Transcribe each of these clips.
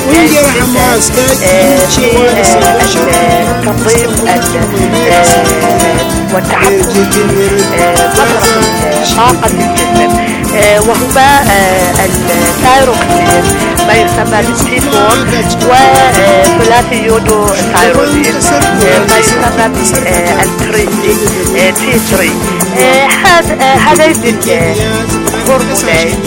جيد جدا في التنظيم والتحكم بفترة طاقة الجسم، وهو الثايروكسين ما يسمى بالسي4 وثلاثي يودو ثايروزين ما يسمى بالتي3. هذين هرمونين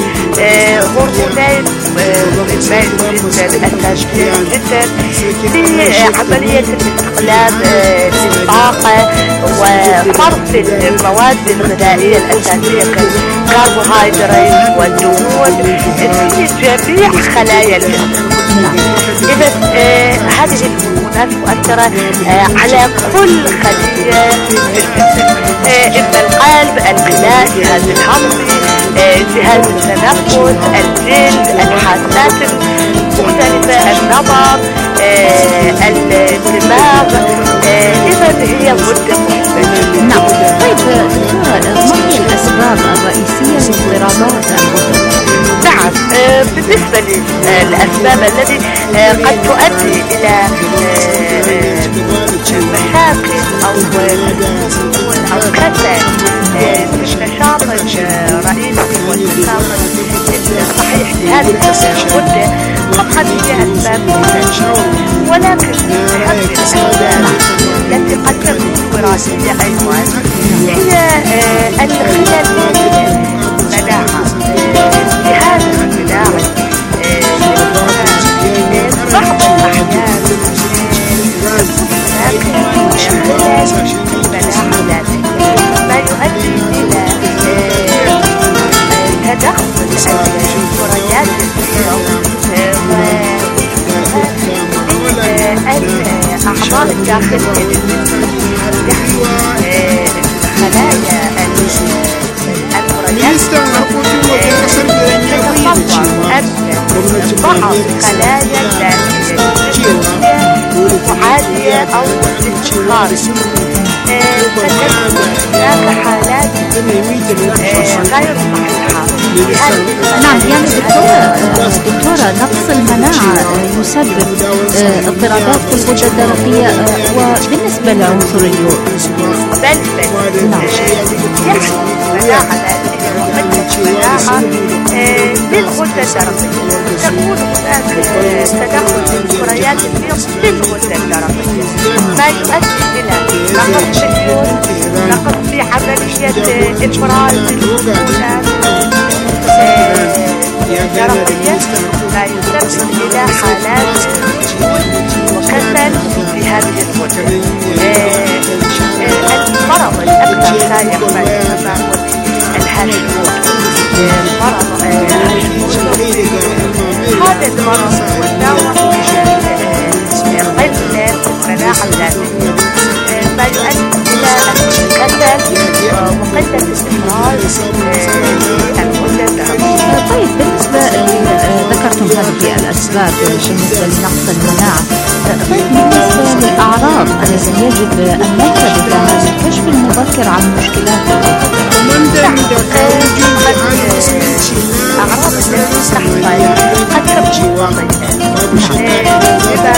مهمين جدا أساسيين جدا في عملية استخلاص الطاقة وفرز المواد الغذائية الأساسية كالكربوهيدرات والدهون في جميع خلايا الجسم. إذا هذه الهرمونات مؤثرة على كل خلية في الجسم، إما القلب، الكلى، الجهاز الهضمي، جهاز التنفس، الجلد، الحاسات المختلفة، النظر، الدماغ. إذا هي مدة مهمة. نعم. طيب دكتورة، ما هي الأسباب الرئيسية لاضطرابات الغدد؟ نعم، بالنسبة للأسباب التي قد تؤدي إلى مشاكل أو كسل النشاط الرئيسي والنشاط الصحيح لهذه المدة، طبعا هي أسباب، ولكن هذه الأسباب التي قد تكون وراثية أيضا هي الخلل المناعة، جهاز المناعي بعض الأحيان ما يؤدي إلى تدخل الكريات والأعضاء الداخلية خلايا بعض خلايا الداخلية معادية أو استثمار، هناك حالات غير صحيحة. نعم، يعني دكتورة نقص المناعة يسبب اضطرابات في الغدة الدرقية، وبالنسبة لعنصر اليود يعني مناعة المناعة للغدة الدرقية تكون هناك تدخل في الكريات للغدة الدرقية ما يؤدي إلى نقص اليود، نقص في عملية إفراز الهرمونات الدرقية، ما يسبب إلى حالات وكسل في هذه الغدة. المرض الأكثر شائع هو الهاشيموتو. مرض هذا المرض هو نوع قلة المناعة الذاتية، ما يؤدي إلى الكسل وقلة استفراز الغدة الدرقية. طيب بالنسبة ذكرتم هذه الأسباب بالنسبة لنقص المناعة، طيب بالنسبة للأعراض التي يجب أن ننتبه لها للكشف المبكر عن مشكلات الغدد؟ أعراض التي تحصل قد تكون وظيفة، إذا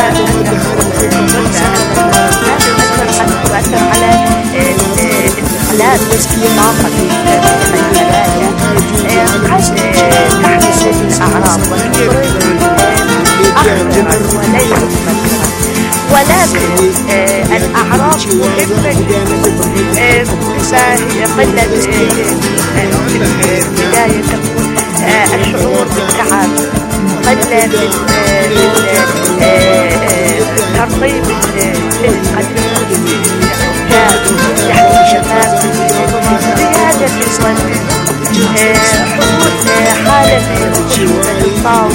تؤثر على استخلاص طاقة الخلايا، قد تحدث الأعراض والتضرب أخطر وليس مبكرا، ولكن الأعراض مهمة جدا. فهي قلة في البداية تكون الشعور بالتعب، قلة ترطيب الجسم، قد يكون إعجاب تحت الشباب، زيادة الوزن، حدوث حالة خشونة الصوت،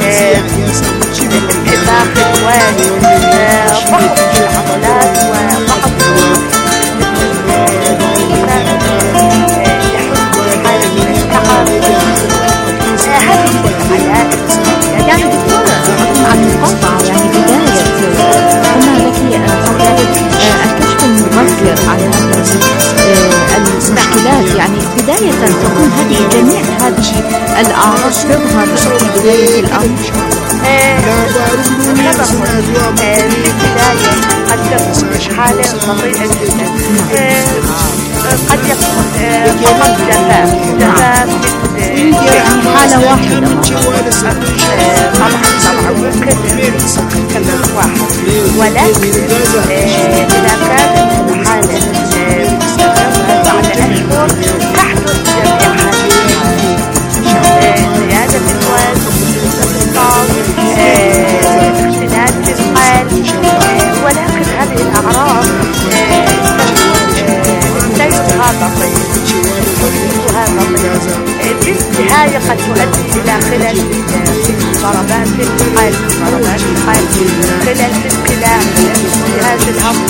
انتفاخ الوجه، ضعف العضلات وضعف يعني دكتورة عن المقاطعة، يعني بداية قلنا لك الكشف المبكر على المشكلات، يعني بداية تكون جميع هذه الأعراض تظهر في بداية الأمر. حالة بطيئة جدا. قد يكون فقط جفاف يعني حالة واحدة طبعا ممكن كمان واحد، ولكن إذا كانت الحالة مستمرة بعد أشهر تحدث جميع هذه زيادة الوزن، اختلال في القلب، ولكن هذه الأعراض ليسها بطيء. بالنهاية قد تؤدي إلى خلل في ضربات القلب، خلل في الكلى، جهاز الهضم،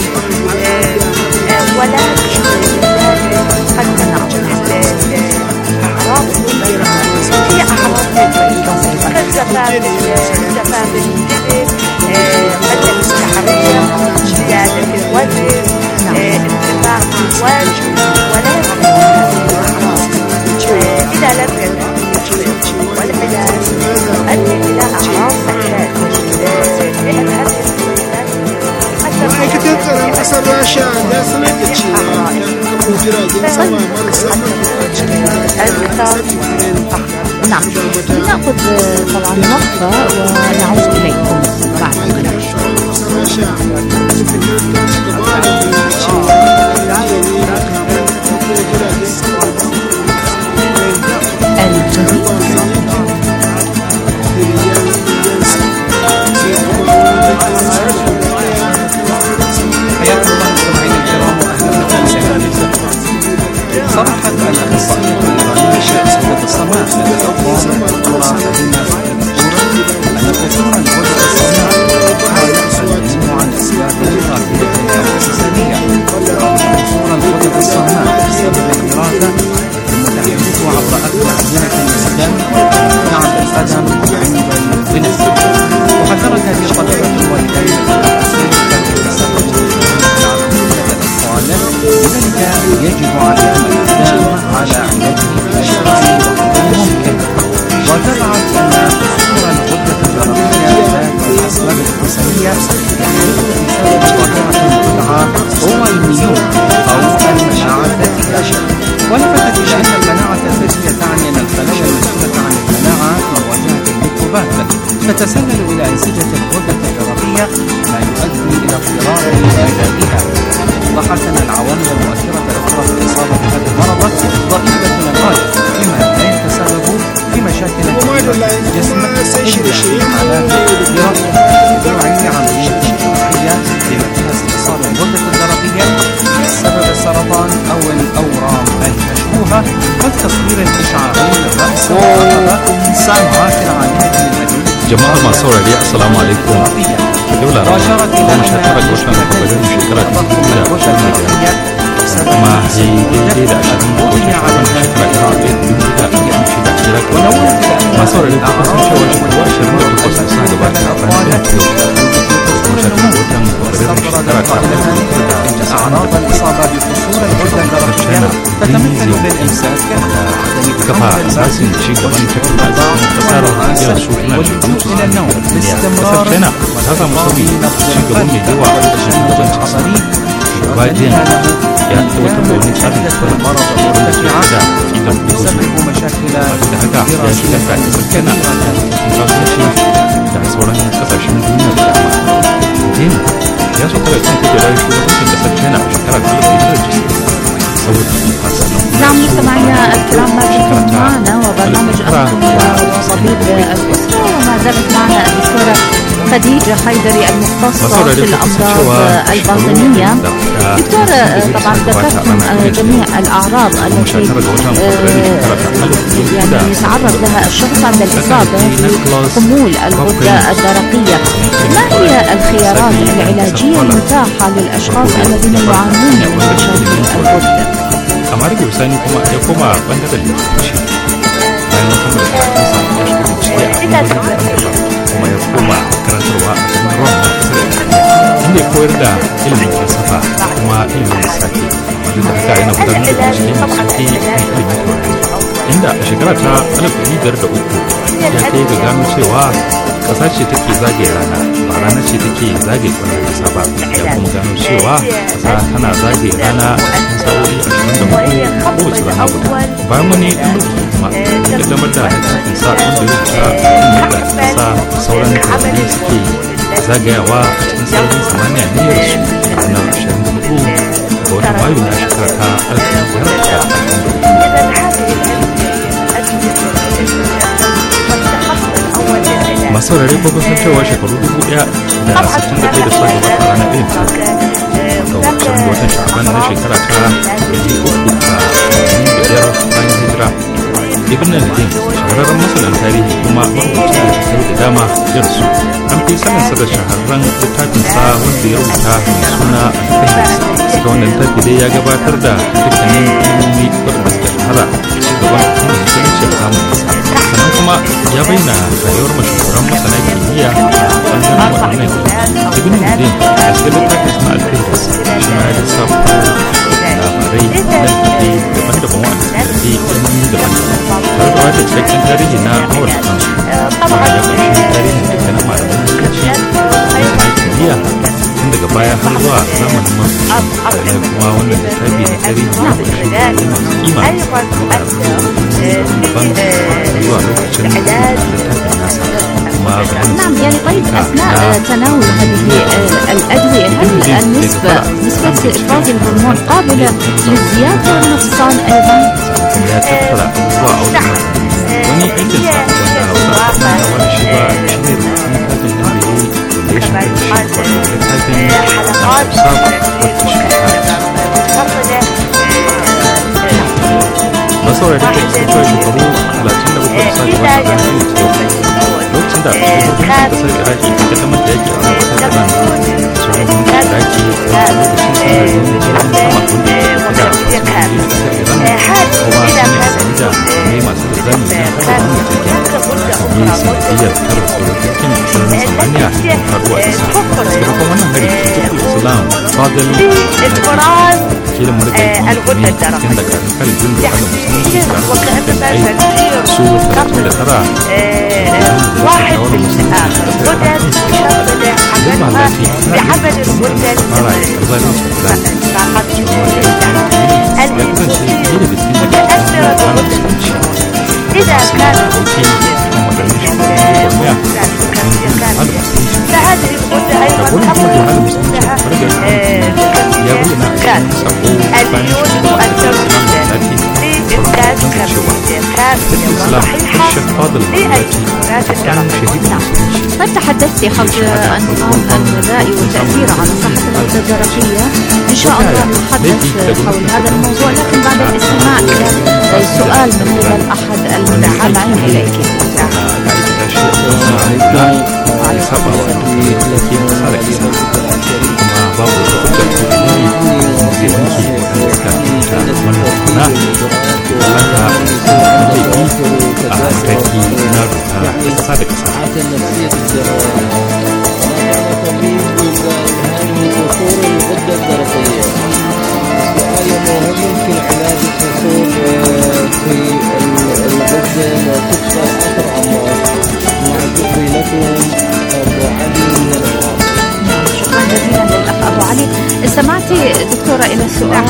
ولكن قد تنعكس الأعراض هي أعراض كالجفاف الجلد، قلة التحرير، زيادة الوزن، ارتفاع في الوجه، ولكن إذا لم يتم والعلاج يؤدي إلى أعراض نعم. نأخذ طبعا وقفة ونعود إليكم بعد قليل. صرحت الأخصائية الإيرانية سيدة الصماء للأوطان الدكتورة أدينا أن كثيرا من الغدد الصماء يحصل مجموعة أسباب غربية أو سيستمية. كثيرا الغدد الصماء بسبب الوراثة المتحدث عبر أكبر أزمنة الإسلام نعم القدم عند البنس. وحذرت هذه الطبيبة الوالدين لذلك يجب عليهم الإقدام على علاجه بأسرع وقت ممكن. وتبعت أن ظهور الغدة الدرقية ذات الأسباب الوراثية يحدث بسبب ظاهرة تدعى أوتوميون أو المناعة الذاتية. ولفتت إلى أن المناعة الذاتية تعني أن الخلايا المسؤولة عن المناعة في مواجهة الميكروبات تتسلل إلى أنسجة الغدة الدرقية ما يؤدي إلى اضطراب علاجها. وضحت أن العوامل المؤثرة الأخرى في الإصابة بهذا المرض ضئيلة للغاية، مما لا يتسبب في مشاكل كثيرة في الجسم إلا في حالات كثيرة تدعو عملية جراحية لمكنسة الإصابة بالغدة الدرقية بسبب السرطان أو الأورام المشبوهة والتصوير الإشعاعي للرأس والرقبة ساعات عالية للأدوية. جماعة ما صور لي السلام عليكم. دولة مشاكرة وشان قبل مشاكرة ما هي إلى عشان ما صور لي تقص مشاوش وشان ما تقص سعد بعد أعراض الإصابة بقصور الغدة الدرقية تتمثل بالإمساك كفاءة أساسي شيء كمان شكل واللجوء إلى النوم باستمرار هذا مصابي شيء كمان يدوى عصبي وبعدين يعني توتبوني شدة المرض مرتفعة تسبب مشاكل دراسية كثيرة. نعم مستمعينا الكرام، ما زلتم معنا وبرنامج أنتم وطبيب الأسرة، وما زالت معنا الدكتورة خديجة حيدري المختصة في الأمراض الباطنية. دكتورة طبعا ذكرتم جميع الأعراض التي يعني يتعرض لها الشخص عند الإصابة بخمول الغدة الدرقية. ما هي الخيارات العلاجية المتاحة للأشخاص الذين يعانون من مشاكل الغدة؟ Kamar gusa ni kuma ya koma bangaren likitoci bayan kammala karatun sa ya shiga bincike kuma ya koma karantarwa a cikin ruwan na kasar inda ya koyar da ilimin falsafa kuma ilimin lissafi duk da haka yana gudanar da bincike mai sauƙi na ilimin taurari inda a shekara ta 1503 ya kai ga gano cewa ƙasa ce take zagaye rana ba rana ce take zagaye ƙwallon ƙasa ba, ya kuma gano cewa ƙasa tana zagaye rana a cikin sa'o'i 24 kowace rana guda. Bayan wani ɗan lokaci kuma ya ƙaddamar da littafin sa wanda ya rubuta kan yadda ƙasa sauran taurari suke zagayawa a cikin sararin samaniya ne ya rasu a ranar 24 ga watan Mayu na shekara ta 1940. Masu saurare ko kusan cewa shekaru 1061 da suka gabata a ranar irin ta ga watan Sha'ban na shekara ta 385 bayan hijira, Ibn al-Qayyim shahararren masanin tarihi kuma marubuci da tattare da dama ya rasu. An fi saninsa da shahararren littafinsa wanda ya rubuta mai suna al-Fihris. Daga wannan littafi dai ya gabatar da dukkanin ilimomi waɗanda suka shahara ci gaban addinin musulunci a zamaninsa. Sannan kuma ya bayyana rayuwar mashahuran masana kimiyya a ɓangaren waɗannan ilimi. Ibn al-Qayyim a cikin littafinsa na al-Fihris shi ma ya lissafa labarai na littafi daban-daban waɗanda suka shafi ilimomi daban-daban tare da wata cikakken tarihi na mawallafansu. Ya ƙunshi tarihin dukkanin malaman musulunci na kimiyya tun daga baya har zuwa zamanin marubuci, da kuma wannan littafi na tarihi ya ƙunshi masu kima da daban zuwa lokacin littafin nasa. نعم يعني طيب أثناء تناول هذه الأدوية هل نسبة إفراز الهرمون قابلة للزيادة والنقصان أيضا؟ ya tattara abubuwa a wajen wani aikinsa wanda wasu na wani shi ba shi ne rubutun littafin nan da ya shafi shi wato littafin sab wata shi masaurari da ke cewa shekaru 37 da sa gaba a ranar yin ta lokacin da shugabancin kasar iraki ta kaddamar da yake a kan kasar iran shugabancin iraki a lokacin sanar yin jirgin sama wanda ya fi da fasinjoji kasar iran kuma sun yi amfani da mai masu linzami na harba wannan jirgin yi sanadiyar karar sojojin sararin samaniya da faruwa isa. Sakamakon wannan hari shekul islam fadil wakilin marigayi ne cikin daga karin jin da wani musulunci da ai su 39 واحد من الغدد بعمل الغدد فقط إذا كان فهذه الغدة أيضا كان اليود مؤثر جدا لإنتاج كافية وصحيحة للأيقونات الدرقية. قد تحدثت حول النظام الغذائي وتأثيره على صحة الغدة الدرقية. إن شاء الله نتحدث حول هذا الموضوع لكن بعد الاستماع إلى سؤال من قبل أحد المستمعين إليك. استمعتي دكتورة إلى السؤال؟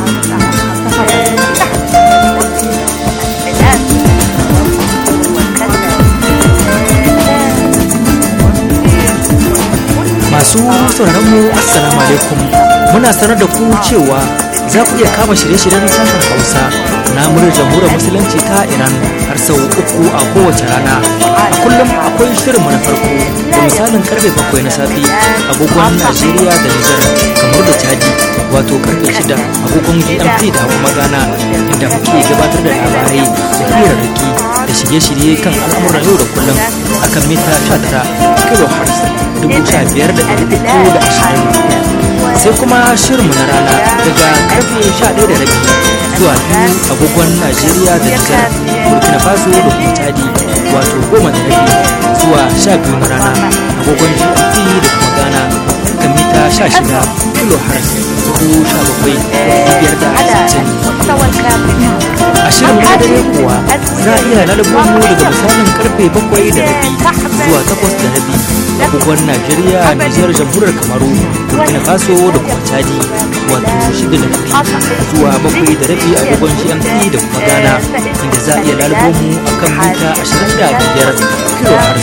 Masu sauraronmu assalamu alaikum, muna sanar da ku cewa za ku iya kama shirye-shiryen sashen Hausa na muryar jamhuriyar musulunci ta Iran har sau 3 a kowace rana. A kullum akwai shirinmu na farko da misalin karfe 7 na safe agogon Najeriya da Nijar kamar da Chadi, wato karfe 6 agogon GMT da kuma Ghana, inda muke gabatar da labarai da hirarraki da shirye-shirye kan al'amuran yau da kullum akan mita 19 kHz 15,320. Sai kuma shirinmu na rana daga karfe 11:30 zuwa 2 agogon Najeriya da Nijar, Burkina Faso da kuma Chadi, wato 10:30 zuwa 12 na rana agogon GMT da kuma Ghana kan mita 16 kHz a shirin na dare kuwa za a iya lalubon mu daga misalin karfe 7:30 zuwa 8:30 agogon Najeriya, Nijar, Jamhuriyar Kamaru, Burkina Faso da kuma Chadi, wato 6:30 zuwa 7:30 agogon GMT da kuma Ghana, inda za a iya lalubon mu akan mita 25 kHz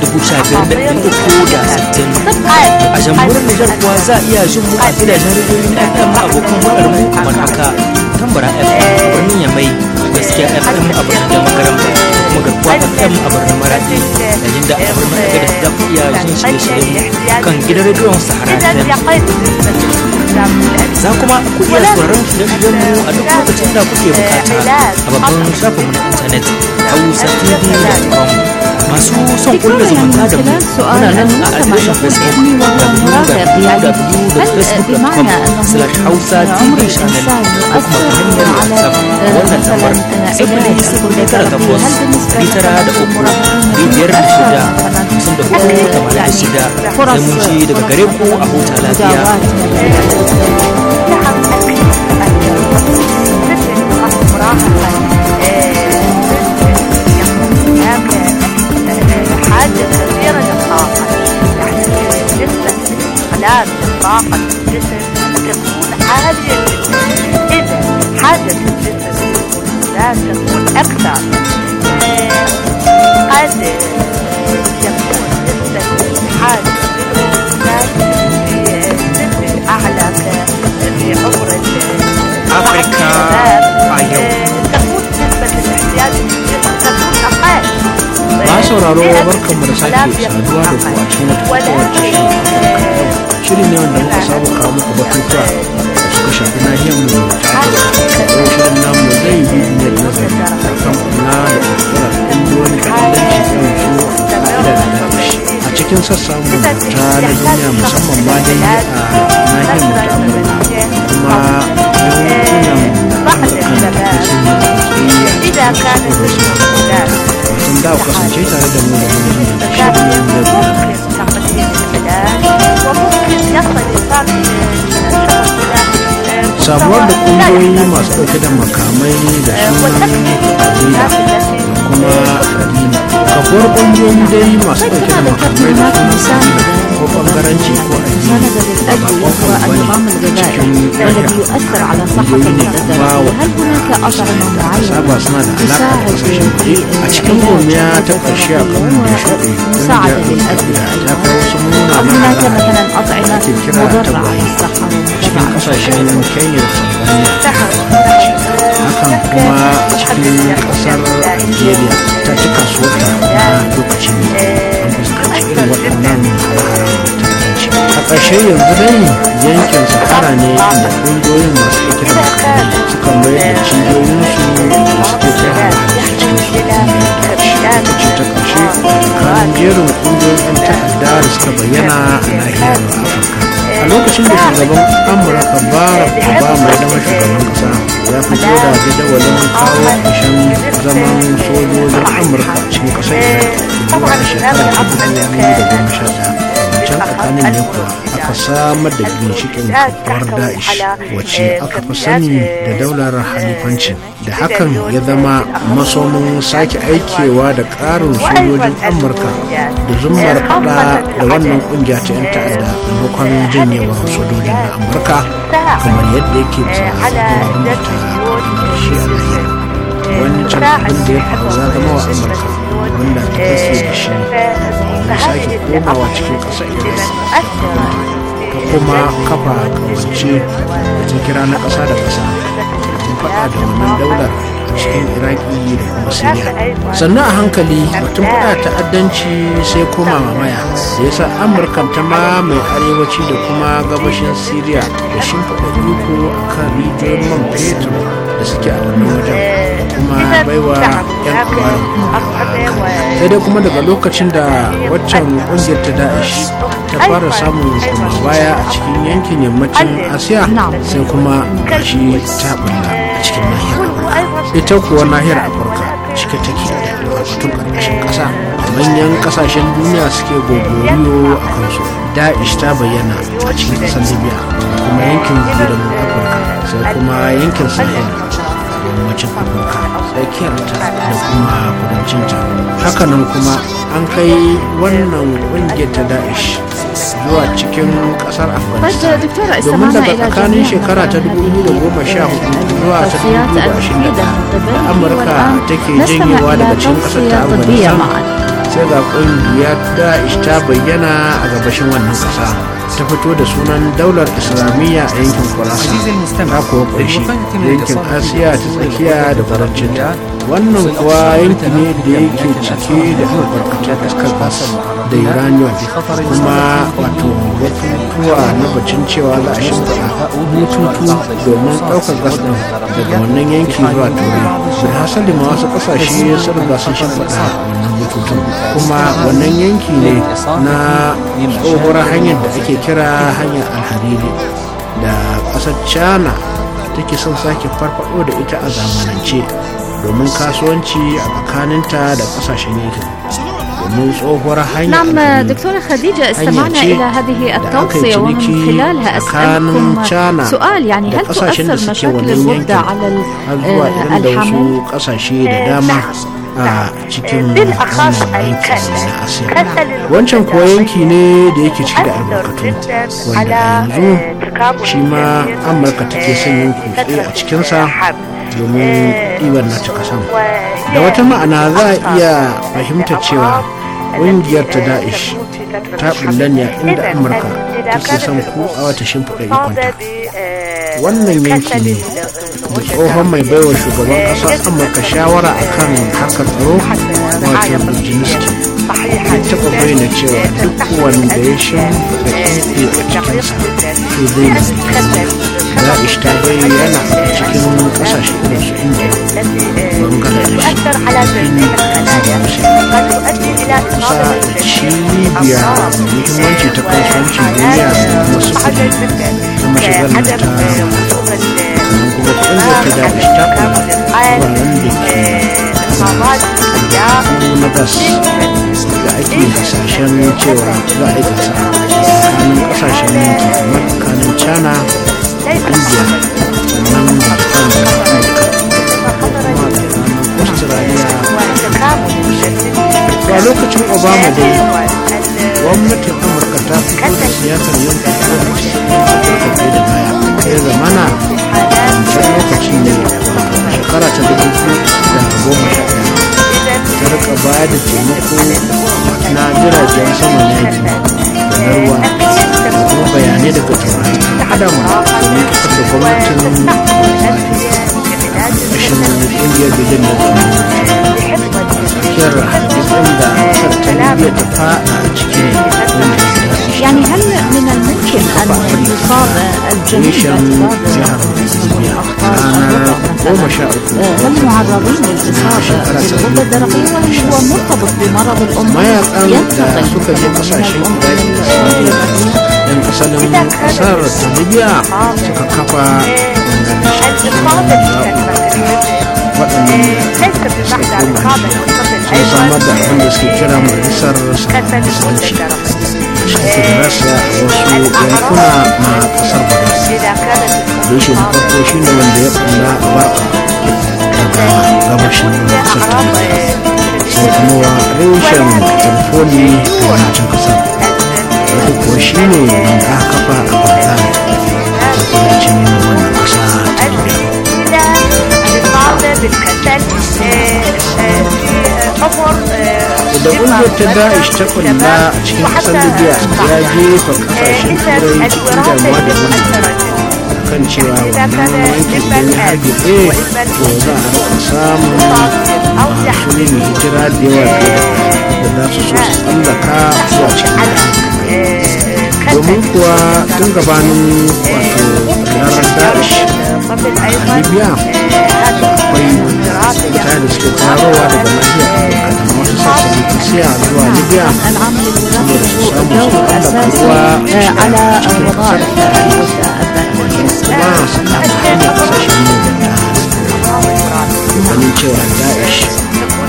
15,360. A jamhuriyar Nijar kuwa za a iya jin mu a gidajen rediyoyin FM abokan waɗar mu kamar haka: Tambara FM a birnin Yamai, Gaskiya FM a birnin Damagaram, kuma Garkuwa FM a birnin Maradi, yayin da a birnin Agadez za ku iya jin shirye-shiryen kan gidan rediyon Sahara FM. Za kuma ku iya sauraron shirye-shiryen mu a duk lokacin da kuke bukata a babban shafinmu na intanet hausatv.com. masu son kulla zumunta da mu muna nan a adireshin Facebook www.facebook.com/hausatv channel ko kuma ta hanyar WhatsApp wannan lambar 00993 sai mun ji daga gare ku a huta lafiya. حاجة كثيرة للطاقة، يعني بالنسبة للإنسان طاقة الجسم تكون عالية جدا، إذا حاجة الجسم للإنسان تكون أكثر. قد يكون نسبة الحاجة للإنسان في أعلى في عمر أفريقيا تكون نسبة الاحتياج للجسم تكون أقل. ba sauraro barkanmu da sake saduwa da ku a cikin wata shiri ne wanda muka saba kawo muku batutuwa da suka shafi nahiyar mu ta yau shirin namu zai yi ne nazari kan kula da kirkira ƙungiyoyin ta'addanci irin su Al-Qaeda da Daesh a cikin sassan mu ta na duniya musamman ma dai a nahiyar mu ta Amurka kuma yankunan Amurka da ke sun da ku kasance tare da mu da wani da shirin da samuwar da ƙungiyoyi masu ɗauke da makamai da sunan kabila da kuma addini. Kafuwar ƙungiyoyi dai masu ɗauke da makamai da sunan kabila ko ɓangaranci ko addini ba bakon cikin يؤثر على صحة الغذاء. هل هناك أطعمة معينة تساعد a cikin gomiya ta ƙarshe a kan مساعدة للأكل؟ أم هناك مثلا أطعمة مضرة على الصحة؟ cikin kasashen Kenya da Tanzania hakan kuma a cikin kasar Nigeria ta ci kasuwarta na lokacin an fuskanci irin waɗannan hare-haren ta'addanci. A ƙarshe yanzu dai yankin Sahara ne inda ƙungiyoyin masu ɗauke da makamai suka mayar da cibiyoyinsu da suke kai hare-hare cikin su inda ya ce ta ƙarshe kan jerin ƙungiyoyin ta'adda da suka bayyana a nahiyar Afirka. A lokacin da shugaban Amurka Barack Obama ya zama shugaban kasa ya fito da jadawalin kawo ƙarshen zaman sojojin Amurka cikin ƙasar Iraq zuwa shekarar 2011. Can tsakanin ne kuwa aka samar da ginshiƙin babbar Daesh wacce aka fi sani da daular halifancin, da hakan ya zama masomin sake aikewa da ƙarin sojojin Amurka da zummar fada da wannan ƙungiya ta 'yan ta'adda maimakon janyewar sojojin na Amurka kamar yadda yake bisa dabarun da ta ƙarshe a bayyana. Wancan abin da ya faru ya zama wa Amurka wanda ta kashe da shi ya sake komawa cikin ƙasar Iran ta kuma kafa kawance da ta kira na ƙasa da ƙasa domin faɗa da wannan daular a cikin Iraki da kuma Siriya. Sannan a hankali batun faɗa ta'addanci sai koma mamaya da ya sa Amurka ta mamaye arewaci da kuma gabashin Siriya da shimfiɗa iko a kan rijiyoyin man fetur da suke a wannan wajen kuma baiwa 'yan awarin sai dai kuma daga lokacin da waccan ƙungiyar ta Daesh ta fara samun kuma baya a cikin yankin yammacin Asiya sai kuma gashi ta bulla a cikin nahiyar Afirka. Ita kuwa nahiyar Afirka cike take da albarkatun ƙarƙashin ƙasa manyan kasashen duniya suke gogoriyo a kansu. Da'ish ta bayyana a cikin ƙasar Libya da kuma yankin zirin Afirka, sai kuma yankin Sahel da yammacin Afirka, tsakiyarta da kuma kudancinta. Hakanan kuma an kai wannan ƙungiyar ta Da'ish zuwa cikin ƙasar Afghanistan, domin daga tsakanin shekara ta 2014 zuwa ta 2021 da Amurka take janyewa daga cikin ƙasar ta Afghanistan, sai ga ƙungiyar Da'ish ta bayyana a gabashin wannan ƙasa, ta fito da sunan daular Islamiyya a yankin Khorasan, ta kuwa ƙunshi yankin Asiya ta tsakiya da kudancinta. Wannan kuwa yanki ne da yake cike da albarkatun iskar gas da uranium, kuma wato batutuwa na bacin cewa za a shimfiɗa bututu domin ɗaukar gas ɗin daga wannan yanki zuwa turai. da hasali ma wasu ƙasashe sun riga sun shimfiɗa wannan bututun, kuma wannan yanki ne na tsohuwar hanyar da ake kira hanyar alhariri da ƙasar China take son sake farfaɗo da ita a zamanance domin kasuwanci a tsakaninta da ƙasashen yankin. نعم دكتورة خديجة، استمعنا إلى هذه التوصية ومن خلالها أسألكم سؤال، يعني هل تؤثر مشاكل الغدة على الحمل؟ a cikin yankin na Asiya. Wancan kuwa yanki ne da yake cike da albarkatu, wanda yanzu shi ma Amurka take son yin kutse a cikinsa domin ɗiban nata kasan. Da wata ma'ana za a iya fahimtar cewa ƙungiyar ta Da'ish ta bulla ne inda Amurka take son kutsawa ta shimfiɗa ikonta. Wannan yanki ne da tsohon mai baiwa shugaban ƙasar Amurka shawara akan harkar tsaro wato Brzezinski ya taɓa bayyana cewa duk wanda ya shimfiɗa iko a cikinsa to zai yi. Da'ish ta bayyana a cikin ƙasashe irin su India, Bangladesh, Libya, muhimmanci ta kasuwancin duniya da masu kuɗi da mashigar ta sannan kuma ƙungiyar ta Da'ish ta kula wuraren da ke na gas da ake hasashen cewa za a yi gasa tsakanin ƙasashen yanki kamar tsakanin China, India, sannan da tsakanin Amurka da kuma tsakanin Australia. A lokacin Obama dai gwamnatin Amurka ta fito da siyasar yankin Afirka da baya, ya zamana wancan lokaci ne shekara ta 2011 ta rika baya da taimako na jiragen saman yaki da na ruwa da kuma bayanai daga taurari adam domin kasar da gwamnatin ƙashin ƙungiyar bidin da tsakiyar hadisin da kasar ta libya ta fada a cikin يعني هل من الممكن أن يصاب الجميع هم معرضين للإصابة بالغدة الدرقية وهل هو مرتبط بمرض الأم ينتقل من أصل ليبيا كفى samar da abin da suke kira majalisar samanci cikin rasa wasu yankuna na kasar Bada. Reshe na farko shi ne wanda ya kalla a baka daga gabashin kasar ta sai kuma reshen telefoni da yammacin kasar, wata kuwa shi ne wanda aka kafa a Baghdad da kudancin wannan kasa ta Libya. Da ƙungiyar ta Da'ish ta kulla a cikin ƙasar Libya ya jefa ƙasashen turai cikin damuwa da wani kan cewa wannan yankin da ya hargitse to za a rika samun masu yin hijira da yawa da za su so su tsallaka zuwa cikin domin kuwa tun gabanin wato ranar Da'ish a Libya akwai mutane da suke tarowa daga nahiyar Afirka da wasu sassan Asiya zuwa Libya saboda su samu su tsallaka ruwa على وظائف kuma su kama hanyar kasashen mabanta ganin cewa Da'ish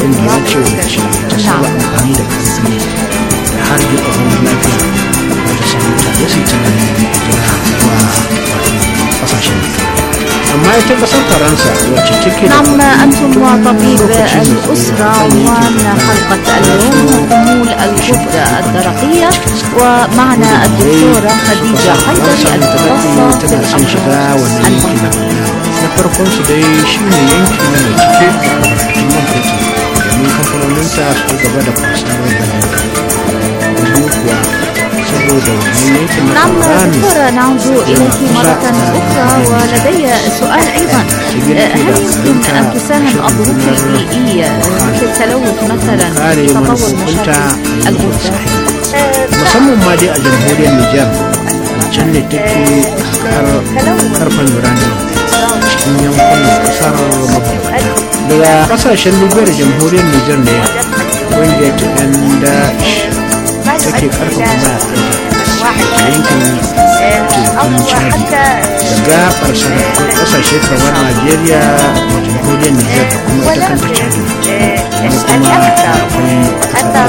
kungiya ce wacce ta saba amfani da ƙarfi da har yi zaman lafiya wata samu mutane su tunanin hijira zuwa ƙasashen amma ita ƙasar faransa wacce take da نعم أنتم طبيب الأسرة عنوان حلقة اليوم خمول الكبرى الدرقية ومعنا الدكتورة خديجة حيدري المختصة في الأمراض المنتقلة. na farkon su dai shi ne yanki na mai cike da albarkatun man fetur domin kamfanoninsa su gaba da fasarar da biyu kuwa saboda wannan yankin na نعم kamfani دكتورة نعود إليك مرة أخرى ولدي سؤال أيضا هل يمكن أن تساهم الظروف البيئية مثل التلوث مثلا في تطور مشاكل الغدة؟ musamman ma dai a jamhuriyar Nijar can ne take karfan uranium cikin yankunan kasar mabambanta daga kasashen Libya da jamhuriyar Nijar ne wanda ta yan Daesh take karfafa mayakanta a yankin tekun Chad da gabar sanarwar kasashe kamar Najeriya da jamhuriyar Nijar da kuma ita kanta Chad kuma akwai kasar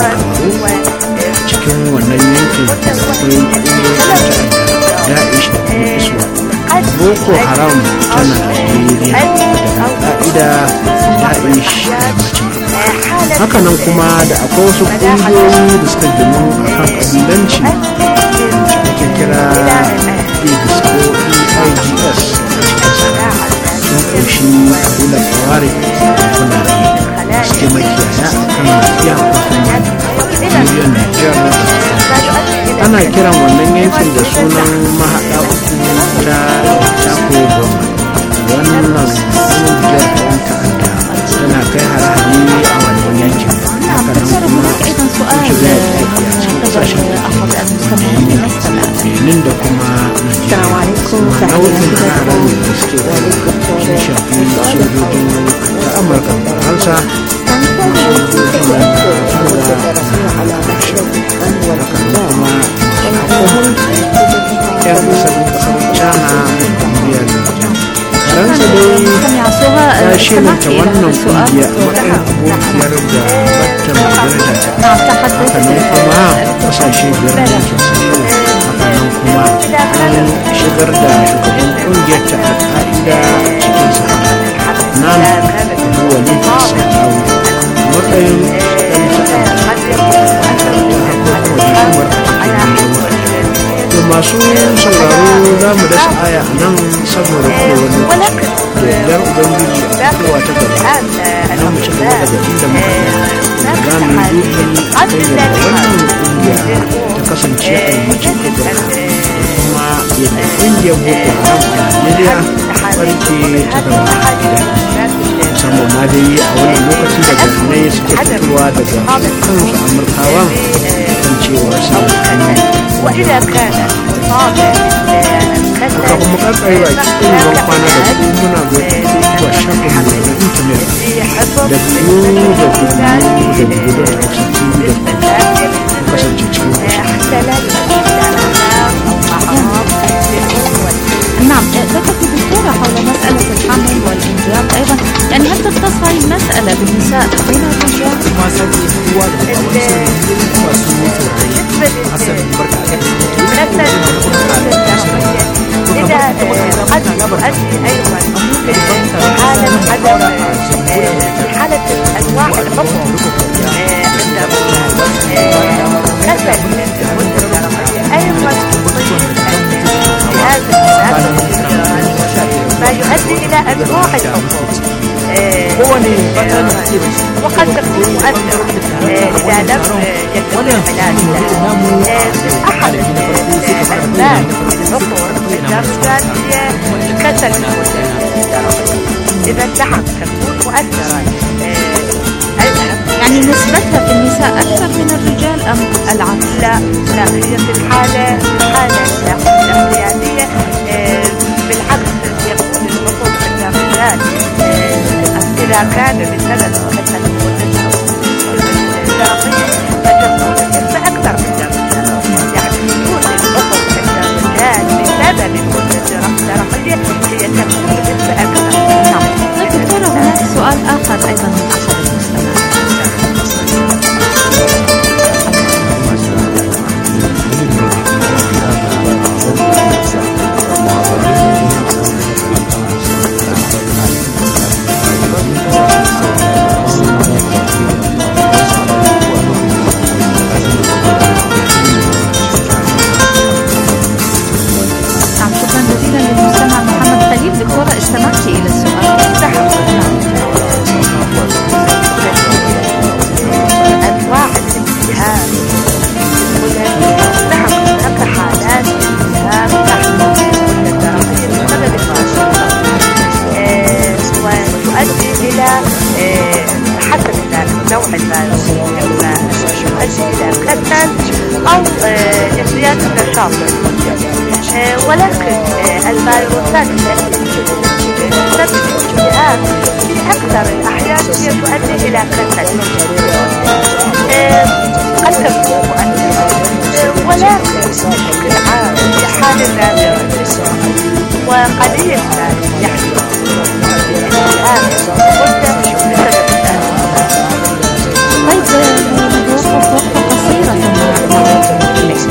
cikin wannan yankin akwai ƙungiyoyin Daesh da kuma Iswa Boko Haram ta Najeriya da Al-Qaida Daesh da mace hakanan kuma da akwai wasu ƙungiyoyi da suka ginu a kan ƙabilanci wacce ake kira IGS ko EIGS sun ƙunshi ƙabilar Kawari da Fulani da suke makiyaya a kan iyakokin miliyan Nijar ana kiran wannan yankin da sunan mahaɗa uku ta Chaco Goma wannan ƙungiyar ɗan ta'adda tana kai hare-hare a wannan yankin hakanan kuma sun shiga yaƙi a cikin ƙasashen Benin da kuma Nigeria nau'in hare-haren da suke kai sun shafi sojojin ta Amurka da Faransa ta shelanta wannan kungiya a matsayin abokiyar da bata mai daraja ta hakanan kuma kasashe biyar da ke sanya hakanan kuma an shigar da shugaban kungiyar ta al'a'ida cikin sahara nan wani sa'awu matsayin masu sauraro za mu dasa aya a nan saboda kowane da yardar ubangiji a kowa ta gaba na mu ci gaba daga inda muka za mu yi dubi a kan yadda wannan kungiya ta kasance a yammacin afirka kuma yadda kungiyar boko haram a najeriya barke ta zama gida musamman ma dai a wannan lokaci da bayanai suke fitowa daga kansu amurkawan kan cewa sun وإذا كان طابع kafin mu karkare baki ɗin ban kwana da kuma muna ga zuwa shafin mu na intanet kasance cikin نعم ذكرت دكتورة حول مسألة الحمل والإنجاب أيضا يعني هل تختص هذه المسألة بالنساء دون الرجال؟ إذا قد تؤدي أيضا حالة عدم حالة أنواع الحكم عند كسل أيضا ما يؤدي إلى أنواع الحقوق وقد تكون مؤثرة إذا لم يكن العلاج أحد الأسباب الحقوق بالدرجات هي كسل إذا نعم تكون مؤثرة يعني نسبتها في النساء أكثر من الرجال أم العكس؟ لا هي في الحالة الاحتياطية بالعكس يكون الحقوق عند الرجال إذا كان بسبب مثلا الدرقية فتكون النسبة أكثر من الرجال يعني وجود الحقوق عند الرجال بسبب الدرقية هي تكون النسبة أكثر. نعم. دكتورة هناك سؤال آخر أيضا من أحد المستمعين لزيادة النشاط، ولكن الفيروسات تسبب الالتهاب في أكثر الأحيان هي تؤدي إلى كسل، قد تكون مؤثرة ولكن بشكل عام في حال نادرة وقليل ما يحدث الالتهاب غدة بسبب ذلك. طيب نتوقف وقفة قصيرة ثم نعود إليك.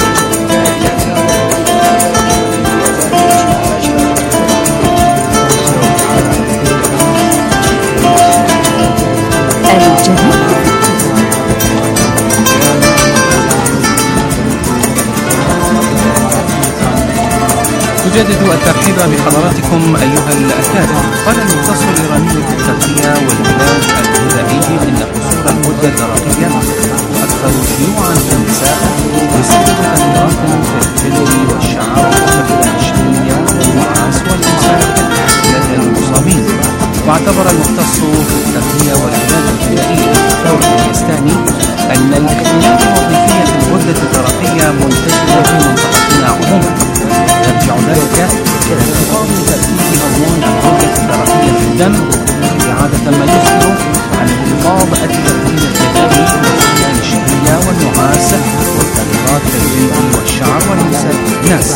نجدد الترحيب بحضراتكم أيها الأكارم. قال المختص الإيراني في التغذية والعلاج الغذائي إن قصور الغدة الدرقية أكثر شيوعا في النساء بسبب تغيرات في الجلد والشعر والمادة الشهية والنعاس والإمساك لدى المصابين. واعتبر المختص في التغذية والعلاج الغذائي الدكتور الباكستاني أن الاختلال الوظيفي في الغدة الدرقية منتشر في منطقتنا عموما، يرجع ذلك إلى انخفاض تركيز هرمون الغدة الدرقية في الدم، عادة ما يسفر عن انخفاض التركيز الغذائي والمادة الشهية والنعاس والتغيرات في الجلد والشعر والناس.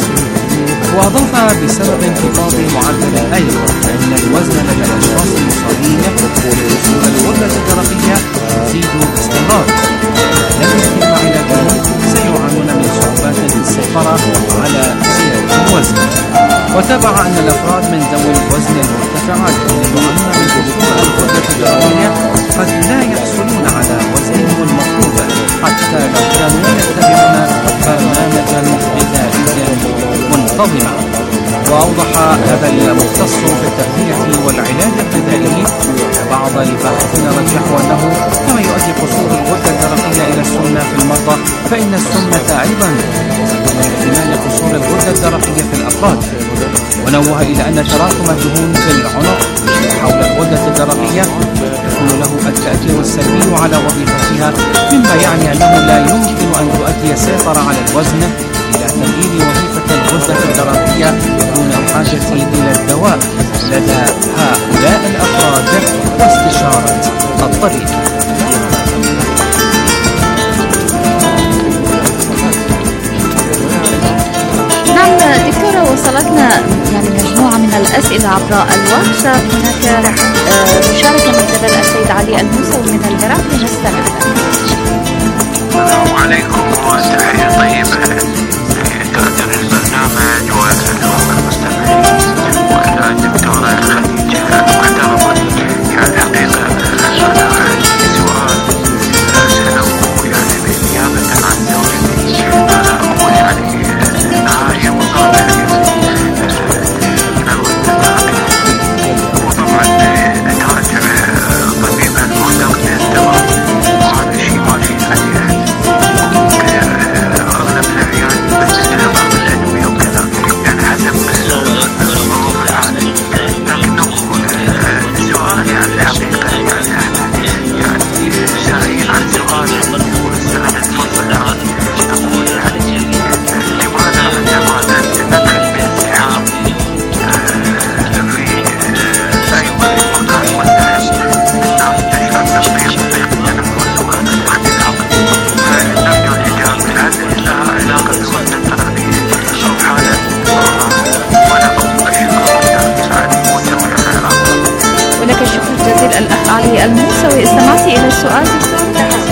وأضاف بسبب انخفاض معدل الأيض فإن الوزن لدى الأشخاص المصابين بقصور الغدة الدرقية يزيد باستمرار، لم يتم علاجه سيعانون من صعوبات في السيطرة على زيادة الوزن. وتابع أن الأفراد من ذوي الوزن المرتفع الذين يعانون من قصور الغدة الدرقية قد لا يحصلون على وزنهم المطلوب حتى لو كانوا يتبعون برنامجا غذائيا منتظما. وأوضح هذا المختص في التغذية والعلاج الغذائي بعض الباحثين رجحوا أنه كما يؤدي قصور الغدة الدرقية إلى السمنة في المرضى فإن السمنة أيضا تزيد من احتمال قصور الغدة الدرقية في الأفراد. ونوه إلى أن تراكم الدهون في العنق حول الغدة الدرقية يكون له التأثير السلبي على وظيفتها، مما يعني أنه لا يمكن أن تؤدي السيطرة على الوزن إلى تغيير وظيفة الغدة الدرقية دون الحاجة إلى الدواء لدى هؤلاء الأفراد واستشارة الطبيب. نعم دكتورة، وصلتنا مجموعة من الأسئلة عبر الواتساب. هناك مشاركة من قبل السيد علي الموسوي من العراق، لنستمع. السلام عليكم وتحية طيبة لقادر البرنامج والمستمعين والدكتورة خديجة المحترمة. يعني حقيقة أنا عندي سؤال أسأله بالنيابة عن زوجتي. أنا أقول هي مصابة من الغدة الدرقية، وطبعا أتراجع طبيبا مهتم بالدواء، وهذا الشيء ماشي عليه أغلب الأحيان، بس بعض الأدوية وكذا يعني حسب الظروف العالم. لكنه السؤال يعني الحقيقة يعني سائل عن سؤال والسؤال المنطقة. أقول لماذا ندخل بانسحاب في أي مكان والناس تشعر بالضيق التنفس والاختناق؟ نرجو الإجابة. هل لها علاقة بالغدة الدرقية أو حالة ولكم الشكر على مستوى العراق؟ ولك الشكر جزيل الأخ علي الموسوي. استمعتي إلى السؤال دكتور؟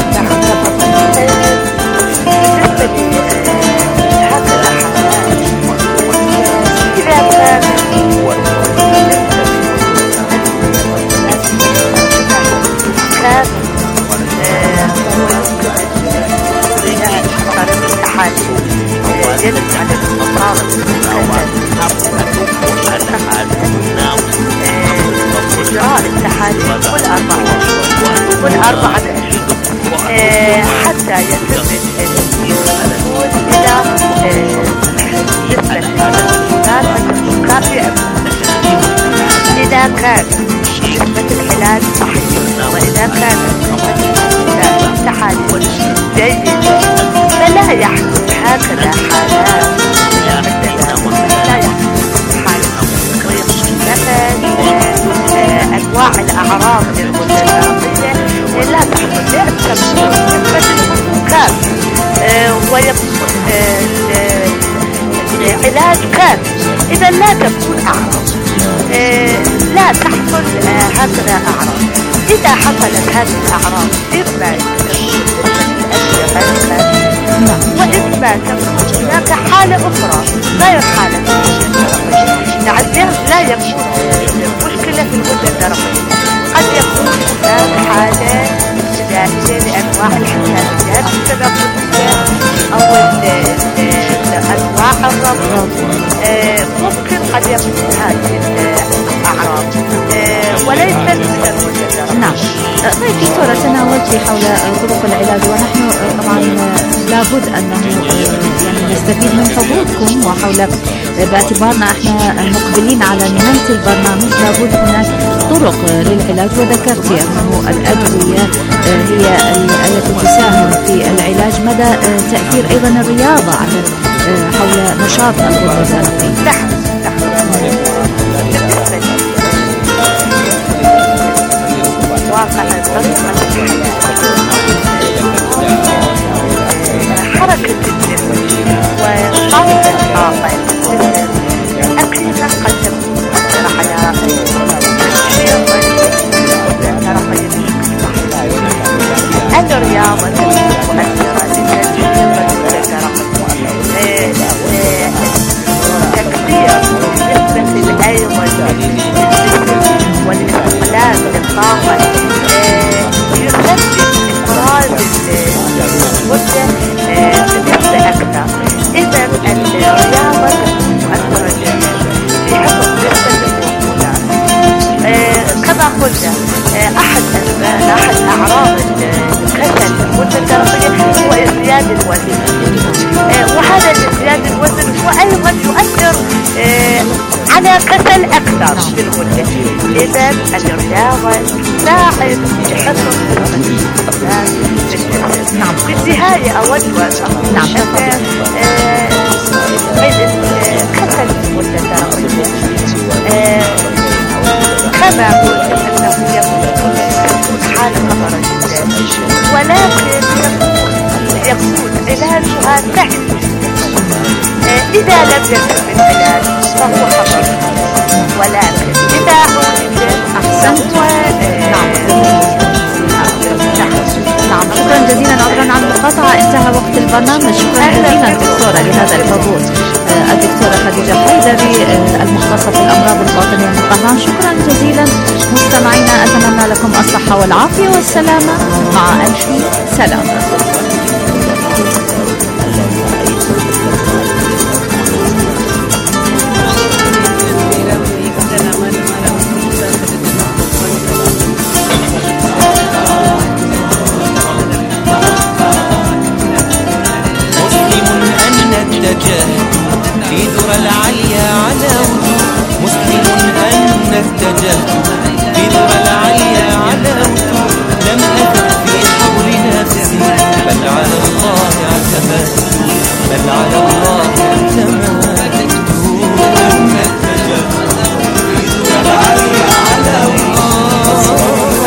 إجراء التحاليل والأربعة حتى يتم الوصول إلى نسبة السكر في إذا كان نسبة العلاج صحيح، وإذا كانت نسبة التحاليل جيدة فلا يحدث هذا علاج كامل. إذا لا تكون أعراض، لا تحصل هكذا أعراض. إذا حصلت هذه الأعراض إما وإما تكون هناك حالة أخرى غير حالة التعذيب. لا يكون مشكلة في الغدة الدرقية، قد يكون هناك حالة ابتدائية لأنواع الحساسيات التنفسية أو أنواع الرمض. ممكن قد يكون هذه الأعراض وليس من الغدة الدرقية. نعم. طيب دكتورة، تناولتي حول طرق العلاج، ونحن طبعا لابد أنه يعني نستفيد من حضوركم وحول باعتبارنا احنا مقبلين على نهاية البرنامج. لابد هناك طرق للعلاج، وذكرتي أنه الأدوية هي التي تساهم في العلاج. مدى تأثير أيضا الرياضة على حول نشاط الغدة الدرقية؟ حركة الجسم وصوت الطاقة أكيد قد تكون مؤثرة على الرياضة مؤثرة للتنشيط تكثير نسبة الأيض والاستقلال بالطاقة يخفف إفراز الغدة بنسبة أكثر. إذا الرياضة مؤثرة جدا في حفظ نسبة الهرمونات. كما قلنا أحد أعراض الكسل الغدة الدرقية هو ازدياد الوزن، وهذا ازدياد الوزن هو أيضا يؤثر على كسل أكثر في الغدة. إذا الرياضة تساعد في حفظ الهرمونات. نعم. في النهاية أود أن أشكر كسل الغدة الدرقية كما قلت أنه يكون حالة خطرة جدا، ولكن يكون علاجها سهل. إذا لم يكن العلاج فهو خطر، ولكن إذا عالج أحسنت. نعم. شكرا جزيلا. عذرا عن المقاطعة، انتهى وقت البرنامج. شكرا جزيلا دكتورة لهذا الحضور. الدكتورة خديجة حيدري المختصة في الأمراض الباطنية من طهران. شكرا جزيلا مستمعينا، أتمنى لكم الصحة والعافية والسلامة. مع ألف سلامة. في ذرى العليا على وجود، مسلم أن اتجهت في ذرى العليا على وجود، لم أثق في حول نفسي، بل على الله اعتمدت، بل على الله اعتمدت. أن اتجهت في ذرى العليا على وجود،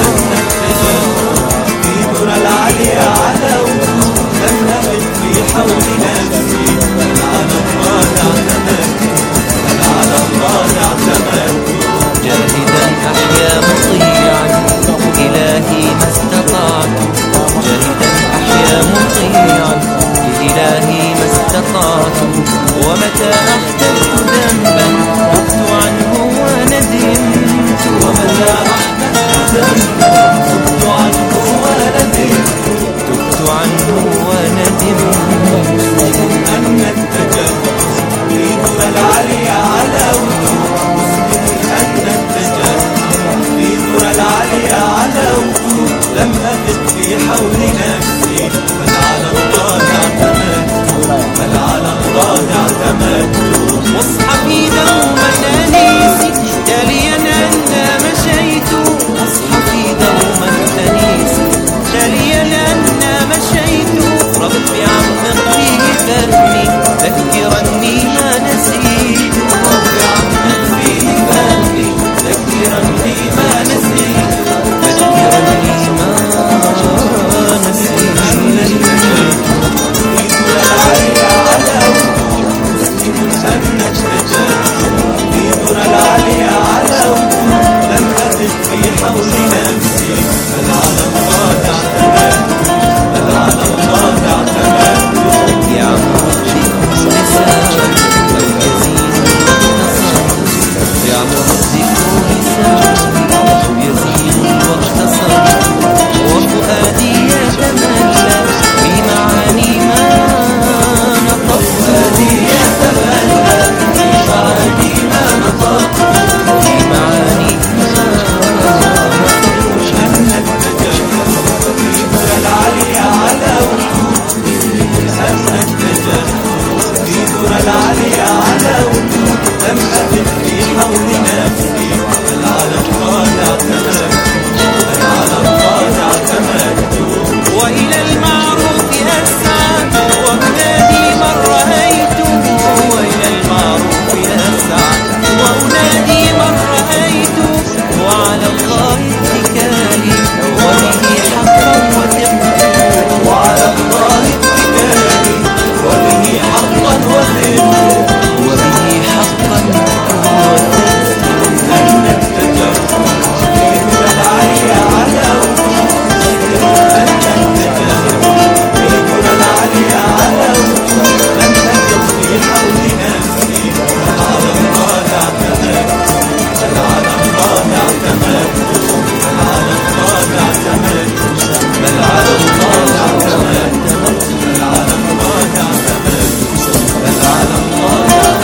في ذرى العليا على وجود، لم أثق في حول نفسي، بل على الله اعتمدت، بل على الله اعتمدت. جاهدا أحيا مطيعا إلهي ما استطعت، جاهدا أحيا مطيعا إلهي ما استطعت. ومتى أحدثت ذنبا تبت عنه وندمت، ومتى أحدثت ذنبا تبت عنه وندمت، تبت عنه وندمت. أن اتجهت في ذرى العليا على وجود، أن اتجهت في ذرى العليا على وجود، لم أثق في حول نفسي، بل على الله اعتمدت، بل على الله اعتمدت. المدن العالية علوت لم أقف في حول نفسي بل على الله اعتمدت بل على الله اعتمدت وإلى المعروف أسعى وأنادي من رأيته وإلى المعروف أسعى وأنادي من رأيته وعلى الله اتكالي وبه حقا وثقت وعلى الله اتكالي وبه حقا وثقت وبه حقا وثقت أين اتجرت المدن العالية علوت أين اتجرت المدن العالية علوت لم أجد في حول نفسي بل على الله اعتمدت بل على الله اعتمدت بل على الله اعتمدت بل على الله اعتمدت بل على الله اعتمدت بل على الله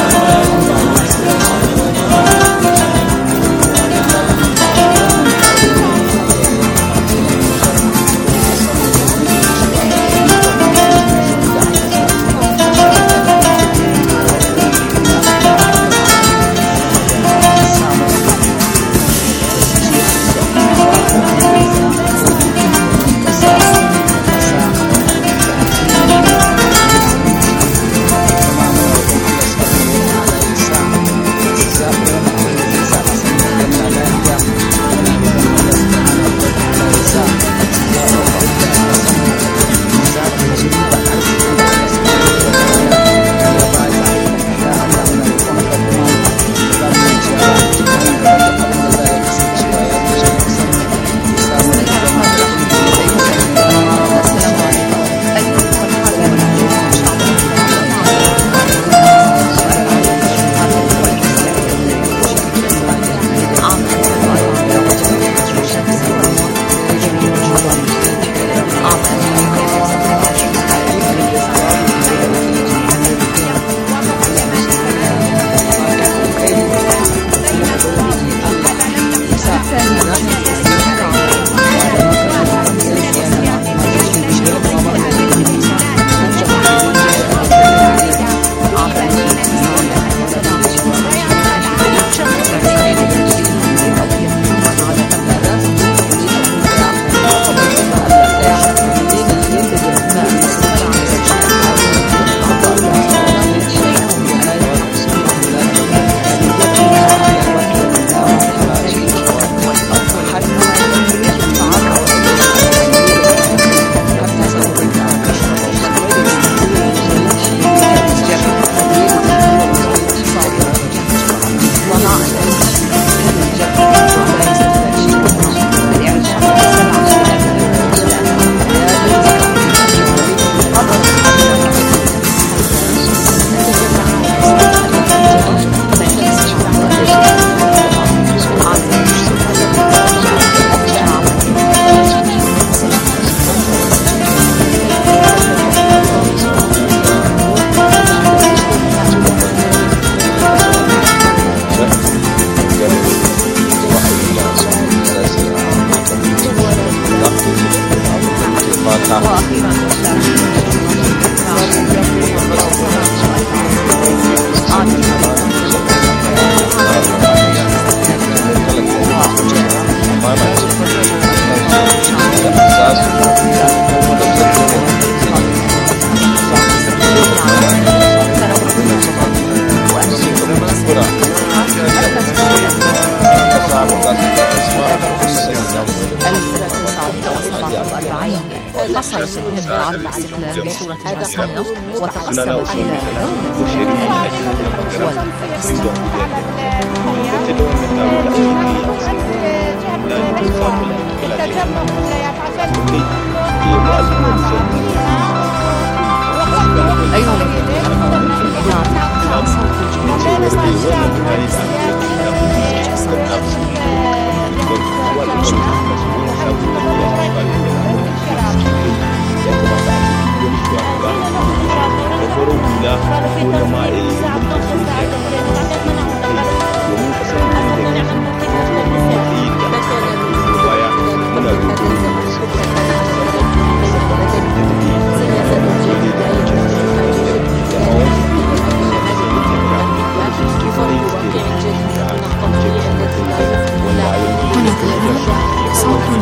حصل الهند العرب على الاستقلال بصورة رسمية وتقسم إلى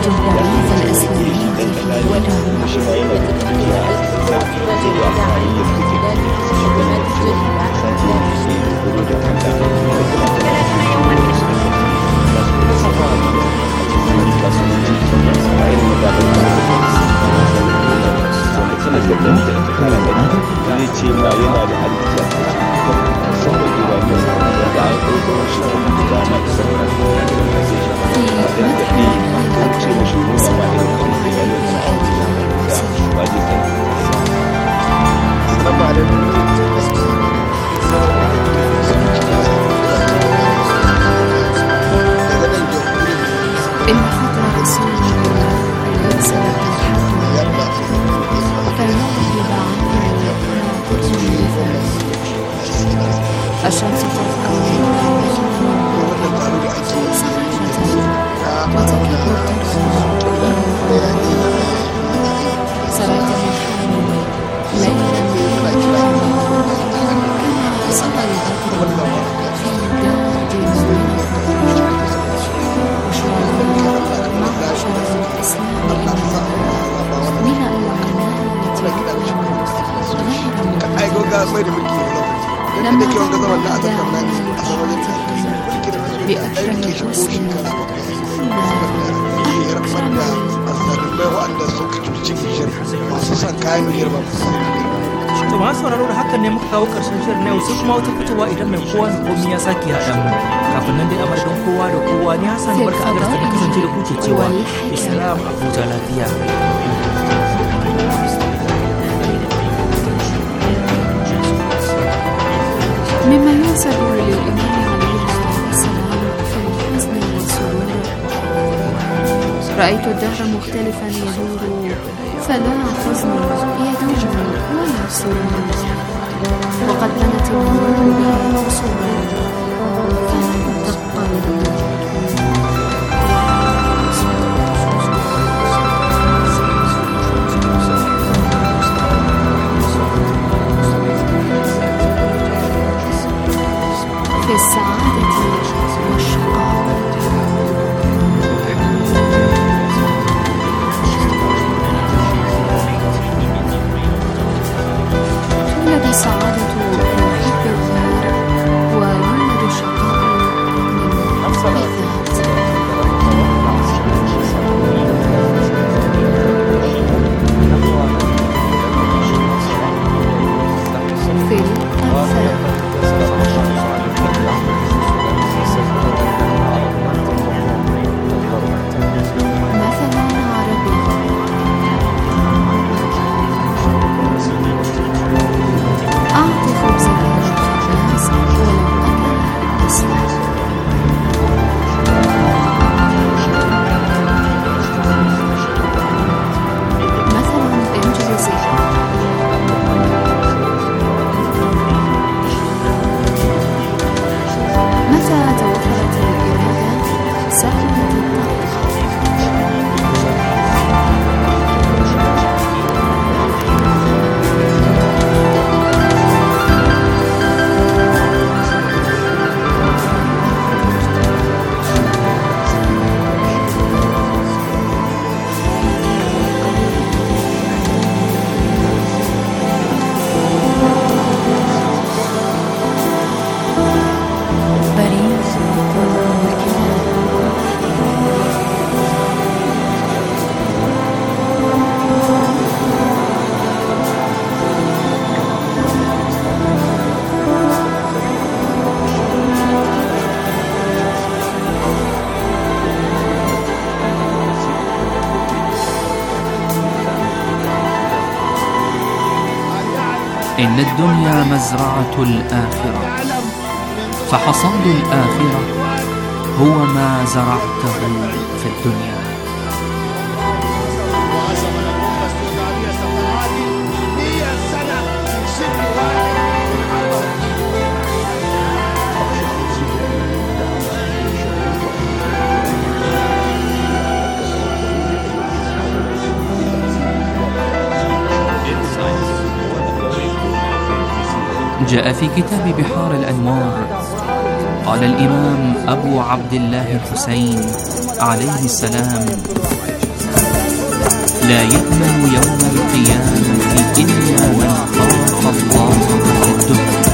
التعريف الإسلامية في الشمس تطلع وتكب سرعت من ليلا كما صلى البدر في دار معشر الإسلام من لما بأكرم الحسن to masu sauraro da hakan ne muka kawo karshen shirin na yau sai kuma wata fitowa idan mai kowa da komai ya sake haɗa mu kafin nan dai a madadin kowa da kowa ni Hassan barka agarsa da kasance da kuke cewa islam a huta lafiya. مما ينسب للإمام عليه الصلاة والسلام في الحزن والسرور رأيت الدهر مختلفا يدور فلا حزن يدور ولا سرور وقد بنت الأمور به قصورا فلم تبقى في السعادة والشقاء تولد السعادة من حب الغير ويولد الشقاء من حب الذات في الأمثال إن الدنيا مزرعة الآخرة فحصاد الآخرة هو ما زرعته في الدنيا. جاء في كتاب بحار الأنوار قال الإمام أبو عبد الله الحسين عليه السلام: لا يأمن يوم القيامة إلا من خاف الله في الدنيا.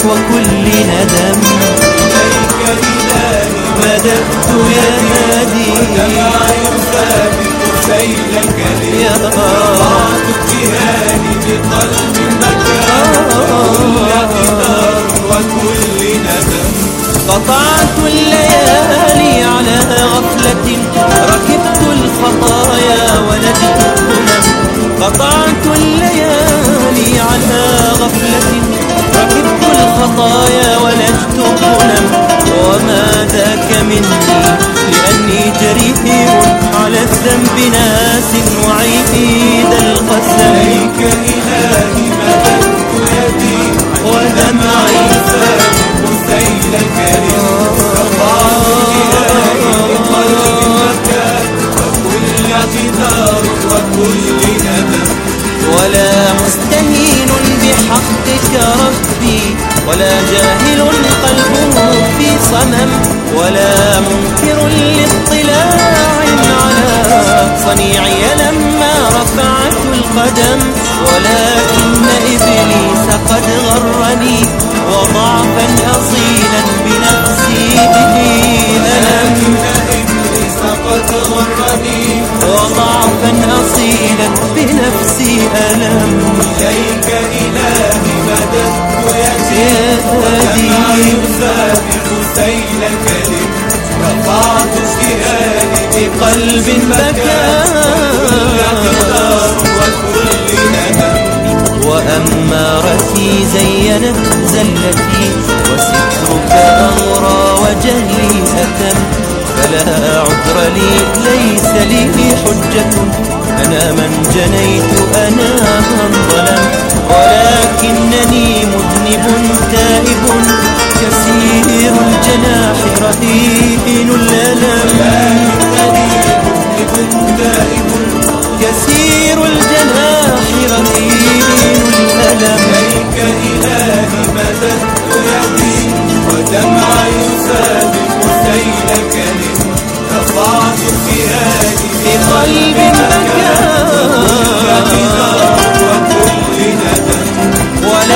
وكل ندم. إليك إلهي مددت يا هادي ودمعي يسابق سيل الكريم. يا رفعت ابتهالي بقلب مكان كل اعتذار وكل ندم. قطعت الليالي على غفلة ركبت الخطايا ولجت الهمم. قطعت الليالي على غفلة ركبت الخطايا ولجت الهمم. وما ذاك مني لأني جريء على الذنب ناس وعيد القسم. إليك إلهي مددت يدي ودمعي سابق سيل الكريم. رفعت إلهي بقلب مكان وكل اعتذار وكل ندم. ولا مستهين بحقك ربي ولا جاهل قلبه في صمم ولا منكر لاطلاع على صنيعي لما رفعت القدم. ولكن إبليس قد غرني وضعفا أصيلا بنفسي به ألم. إبليس قد غرني وضعفا أصيلا بنفسي ألم. إليك إلهي مددت يدي ودمعي يسابق سيل الكريم. رفعت اجتهادي بقلب بكى وكل ندم. وأمارتي زينت زلتي وسترك أغرى وجهلي أتم. فلا عذر لي ليس لي حجة أنا من جنيت أنا من ظلم. ولكنني مذنب تائب كثير الجناح رهين الألم. كثير الجناح رهين الألم. إليك إلهي مددت يدي ودمعي يسابق سيل الكريم. رفعت ابتهالي بقلب